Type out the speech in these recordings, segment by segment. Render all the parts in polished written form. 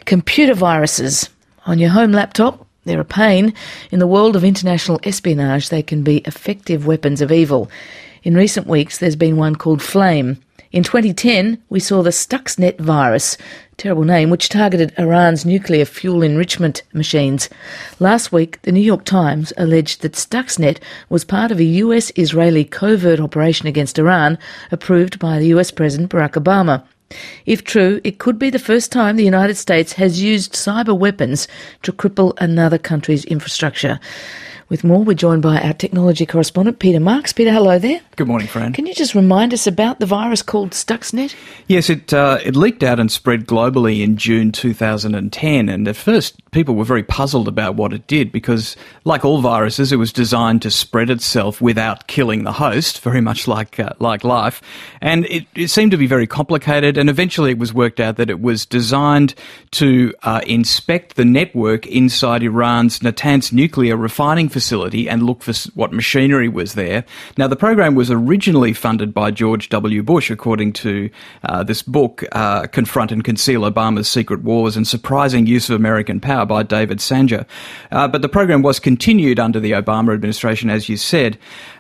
Computer viruses on your home laptop, they're a pain. In the world of international espionage, they can be effective weapons of evil. In recent weeks, there's been one called Flame. In 2010, we saw the Stuxnet virus, terrible name, which targeted Iran's nuclear fuel enrichment machines. Last week, the New York Times alleged that Stuxnet was part of a US-Israeli covert operation against Iran approved by the US President Barack Obama. If true, it could be the first time the United States has used cyber weapons to cripple another country's infrastructure. With more, we're joined by our technology correspondent, Peter Marks. Peter, hello there. Good morning, Fran. Can you just remind us about the virus called Stuxnet? Yes, it leaked out and spread globally in June 2010, and at first people were very puzzled about what it did because, like all viruses, it was designed to spread itself without killing the host, very much like life, and it seemed to be very complicated, and eventually it was worked out that it was designed to inspect the network inside Iran's Natanz nuclear refining facility and look for what machinery was there. Now, the program was originally funded by George W. Bush, according to this book, Confront and Conceal Obama's Secret Wars and Surprising Use of American Power by David Sanger. But the program was continued under the Obama administration, as you said.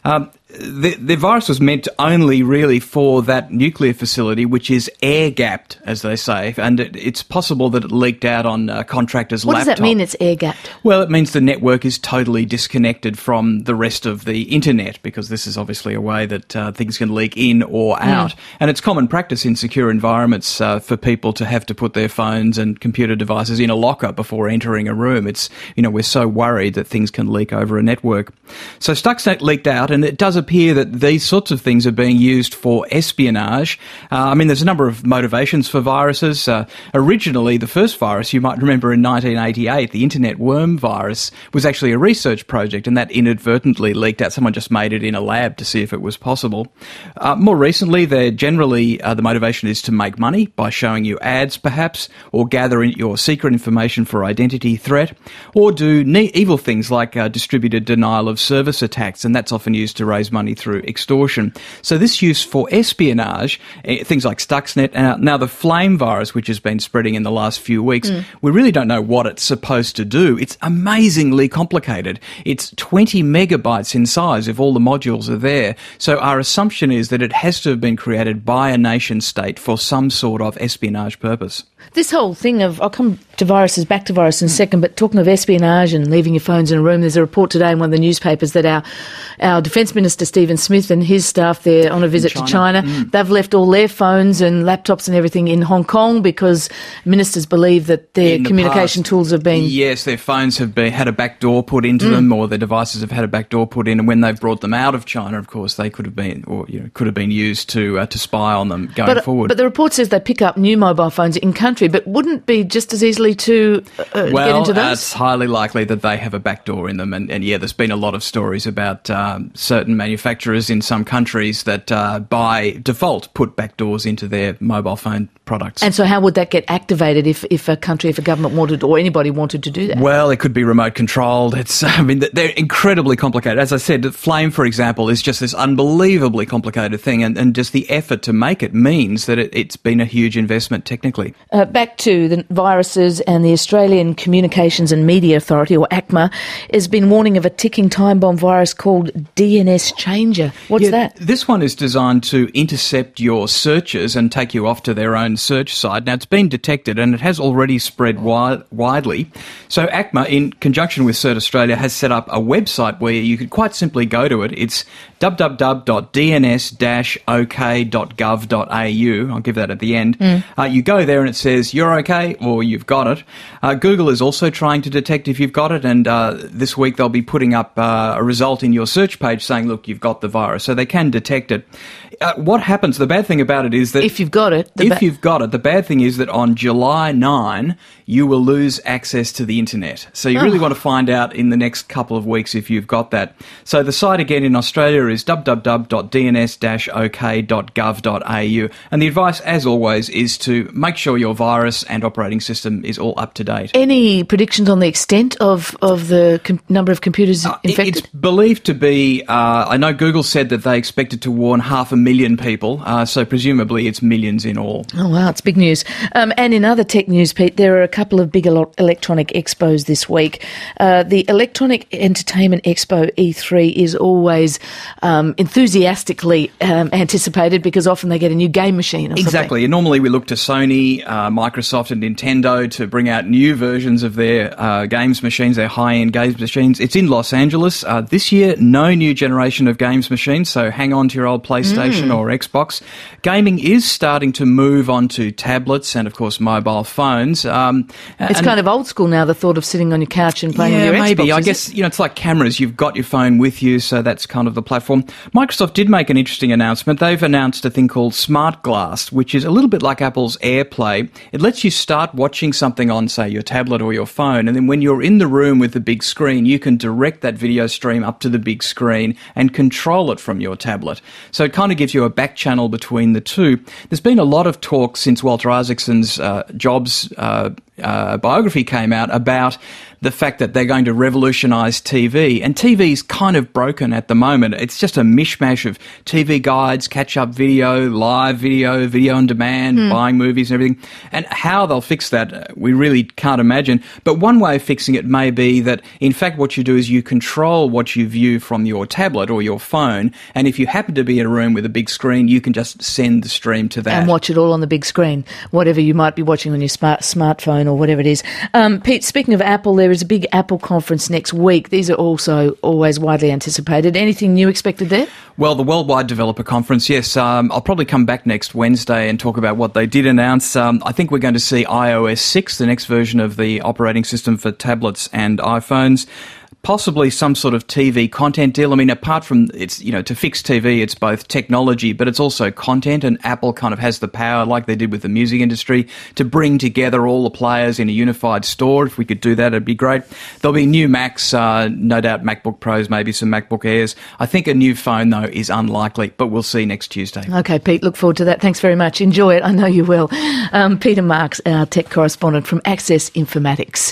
The virus was meant only really for that nuclear facility, which is air-gapped, as they say, and it's possible that it leaked out on contractors' laptops. What does that mean, it's air-gapped? Well, it means the network is totally disconnected from the rest of the internet, because this is obviously a way that things can leak in or out. And it's common practice in secure environments for people to have to put their phones and computer devices in a locker before entering a room. It's, we're so worried that things can leak over a network. So Stuxnet leaked out, and it does appear that these sorts of things are being used for espionage. There's a number of motivations for viruses. Originally, the first virus, you might remember in 1988, the internet worm virus, was actually a research project, and that inadvertently leaked out. Someone just made it in a lab to see if it was possible. More recently, the motivation is to make money by showing you ads, perhaps, or gather your secret information for identity threat, or do evil things like distributed denial of service attacks, and that's often used to raise money through extortion. So this use for espionage, things like Stuxnet, and now the Flame virus, which has been spreading in the last few weeks, we really don't know what it's supposed to do. It's amazingly complicated. It's 20 megabytes in size if all the modules are there. So our assumption is that it has to have been created by a nation state for some sort of espionage purpose. This whole thing of, I'll come to viruses, back to virus in a second, but talking of espionage and leaving your phones in a room, there's a report today in one of the newspapers that our Defence Minister Stephen Smith and his staff, they're on a visit to China. They've left all their phones and laptops and everything in Hong Kong because ministers believe that their communication tools have been... Yes, their phones have had a back door put into them, or their devices have had a back door put in, and when they've brought them out of China, of course, they could have been, or could have been used to spy on them going forward. But the report says they pick up new mobile phones in country, but wouldn't it be just as easily to get into those? It's highly likely that they have a back door in them, and there's been a lot of stories about certain manufacturers in some countries that by default put back doors into their mobile phone products. And so how would that get activated if a government wanted, or anybody wanted to do that? Well, it could be remote controlled. They're incredibly complicated. As I said, Flame, for example, is just this unbelievably complicated thing, and just the effort to make it means that it's been a huge investment technically. Back to the viruses, and the Australian Communications and Media Authority, or ACMA, has been warning of a ticking time bomb virus called DNS Changer. What's that? This one is designed to intercept your searches and take you off to their own search site. Now, it's been detected, and it has already spread widely. So ACMA, in conjunction with CERT Australia, has set up a website where you could quite simply go to it. It's www.dns-ok.gov.au. I'll give that at the end. You go there and it says you're okay or you've got it. Google is also trying to detect if you've got it, and this week they'll be putting up a result in your search page saying, look, you've got the virus. So they can detect it. What happens, the bad thing about it is that... If you've got it... the bad thing is that on July 9, you will lose access to the internet. So you really want to find out in the next couple of weeks if you've got that. So the site again in Australia is www.dns-ok.gov.au. And the advice, as always, is to make sure your virus and operating system is all up to date. Any predictions on the extent of the number of computers infected? It's believed to be, I know Google said that they expected to warn 500,000 people, so presumably it's millions in all. Oh, wow, it's big news. And in other tech news, Pete, there are a couple of big electronic expos this week. The Electronic Entertainment Expo E3 is always enthusiastically anticipated because often they get a new game machine or something. Exactly. And normally we look to Sony, Microsoft and Nintendo to bring out new versions of their games machines, their high-end games machines. It's in Los Angeles. This year, no new generation of games machines, so hang on to your old PlayStation or Xbox. Gaming is starting to move on to tablets and, of course, mobile phones. It's kind of old school now, the thought of sitting on your couch and playing with your Xbox. Maybe. I guess, it's like cameras. You've got your phone with you, so that's kind of the platform. Microsoft did make an interesting announcement. They've announced a thing called Smart Glass, which is a little bit like Apple's AirPlay. It lets you start watching something on, say, your tablet or your phone, and then when you're in the room with the big screen, you can direct that video stream up to the big screen and control it from your tablet. So it kind of gives you a back channel between the two. There's been a lot of talk since Walter Isaacson's Jobs biography came out about the fact that they're going to revolutionise TV. And TV's kind of broken at the moment. It's just a mishmash of TV guides, catch-up video, live video, video on demand, buying movies and everything. And how they'll fix that, we really can't imagine. But one way of fixing it may be that, in fact, what you do is you control what you view from your tablet or your phone. And if you happen to be in a room with a big screen, you can just send the stream to that. And watch it all on the big screen, whatever you might be watching on your smartphone or whatever it is. Pete, speaking of Apple, there is a big Apple conference next week. These are also always widely anticipated. Anything new expected there? Well, the Worldwide Developer Conference, yes. I'll probably come back next Wednesday and talk about what they did announce. I think we're going to see iOS 6, the next version of the operating system for tablets and iPhones. Possibly some sort of TV content deal. I mean, apart from it's, to fix TV, it's both technology, but it's also content, and Apple kind of has the power, like they did with the music industry, to bring together all the players in a unified store. If we could do that, it'd be great. There'll be new Macs, no doubt MacBook Pros, maybe some MacBook Airs. I think a new phone, though, is unlikely, but we'll see next Tuesday. Okay, Pete, look forward to that. Thanks very much. Enjoy it. I know you will. Peter Marks, our tech correspondent from Access Informatics.